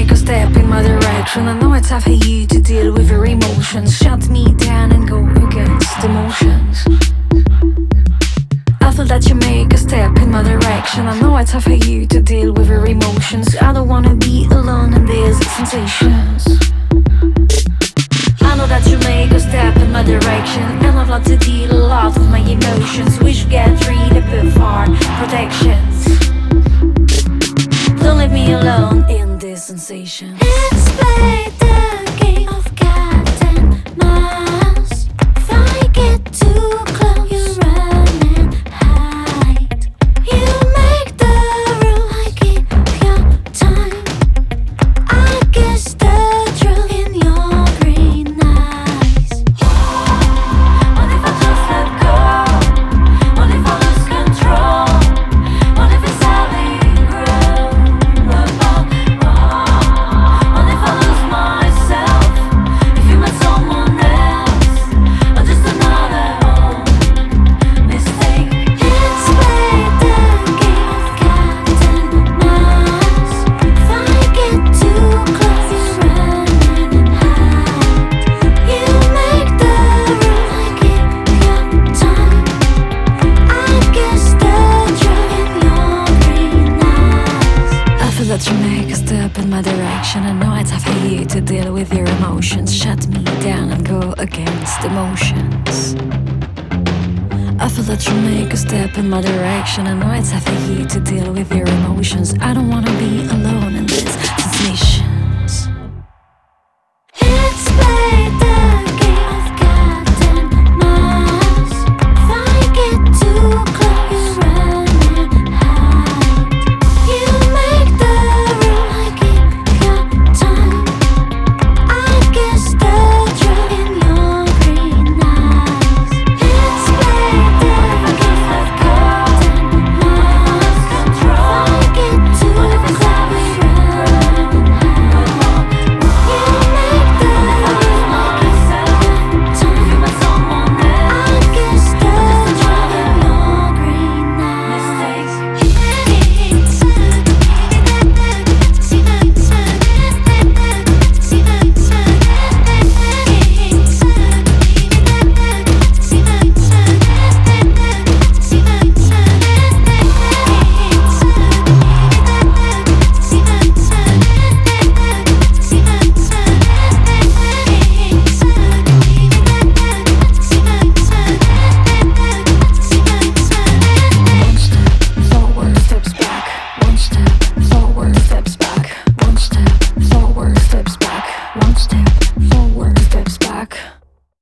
make a step in my direction. I know it's hard for you to deal with your emotions. Shut me down and go against the motions. I feel that you make a step in my direction. I know it's hard for you to deal with your emotions. I don't wanna be alone in these sensations. I know that you make a step in my direction, and I've learned to deal a lot with my emotions. We should get rid of our protections. Don't leave me alone in this sensation. Let's play the game of cat and mouse. If I get too close, you run and hide. You make the rule, I keep your time. I guess the drill in your green eyes. What if I just let go? What if I lose control? What if it's how we grow? What if I lose myself? If you met someone else, or just another old mistake. Let's play the game of cat and mouse. If I get too close, you run and hide. You make the rule, I keep your time. I guess the drill in your green eyes. I feel that you make a step in my direction. I know it's hard for you to deal with your emotions. Shut me down and go against emotions. I feel that you make a step in my direction. I know it's hard for you to deal with your emotions. I don't wanna be alone